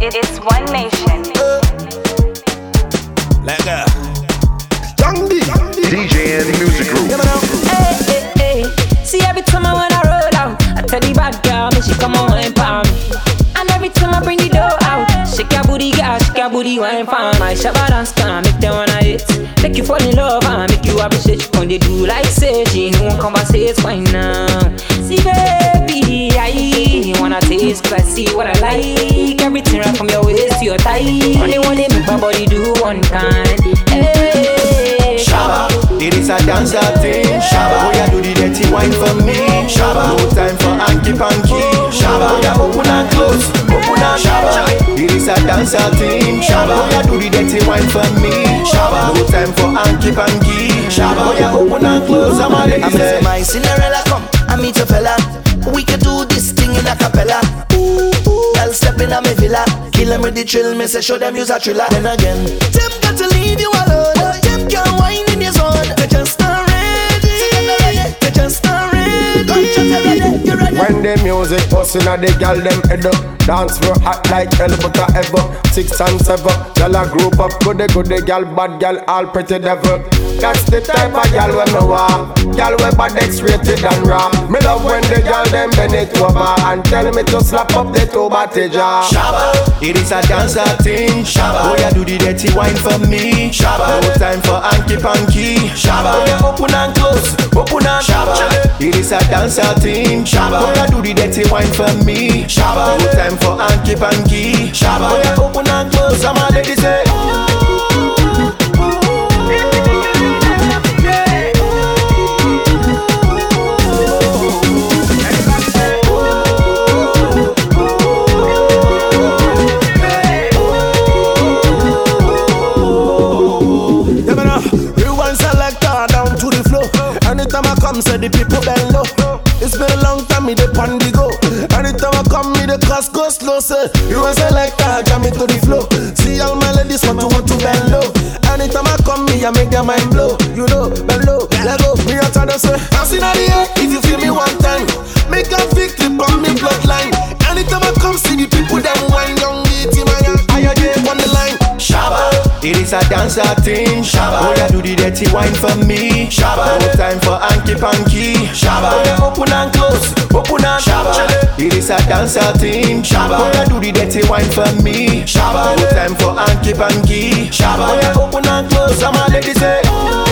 It's One Nation. Let go. Young D, DJ and Music Group. Hey, hey, hey. See, every time I wanna roll out, I tell the bad girl, me she come on and palm me. And every time I bring the dough out, shake your booty, girl, shake your booty, wine for my shabba dance can make them wanna hit. Make you fall in love and make you appreciate. You when they do like say, she no one conversates fine now. See, baby, I wanna taste 'cause I see what I like. Everything right from your waist to your thigh. Only one they make my body do one kind. Hey, Shabba, it is a dancer thing. Shabba, oh yeah, do the dirty wine for me. Shabba, no time for hanky panky. Shabba, oh yeah, open and close, open and Shabba, it is a dancer thing. Shabba, oh yeah, do the dirty wine for me. Shabba, no time for hanky panky. Shabba, oh yeah, open and close. I'm a lady say, my Cinderella, come, I meet your fella. We can do this thing in a cappella. I'll step in a me villa. Kill them with the chill, me say show them use a thriller. Then again, them got to leave you alone. Them can't whine in your zone. They just not ready. They just not ready. You ready? When the music bustin' at the gal them head up. Dance for hot like hell but ever 6 and 7, y'all a group up. Goody gal, bad gal, all pretty devil. That's the type of gal when me want. Gal we bad X-rated and raw. Me love when the gal them bend it over and tell me to slap up the two-body jaw. Shabba, it is a dancer thing. Shabba, oh yeah, do the dirty wine for me. Shabba, no time for hanky panky. Shabba, oh yeah, open and close, open and Shabba, it is a dancer thing. Shabba, oh yeah, do the dirty wine for me. Shabba, no time for hanky panky. Shabba, oh yeah, open and close. I'm a lady say. Say the people bend low. It's been a long time me dey on the go. Anytime I come me the cost go slow. Say you a selector, jam me to the flow. See all my ladies want to bend low. Anytime I come me I make their mind blow. You know bend low, let go. Me a tell them say dance in the air if you feel me one time. Make a victory from me bloodline. Anytime I come see the people them wine young beat in my hand. I dey on the line. Shabba, it is a dancer thing. Shabba, oh yeah, do the dirty wine for me. Shabba, no time for hanky panky. Shabba, oh yeah, open and close, open and Shabba, it is a dancer thing. Shabba, oh yeah, do the dirty wine for me. Shabba, no time for hanky panky. Shabba, oh yeah, open and close. I'm a lady say.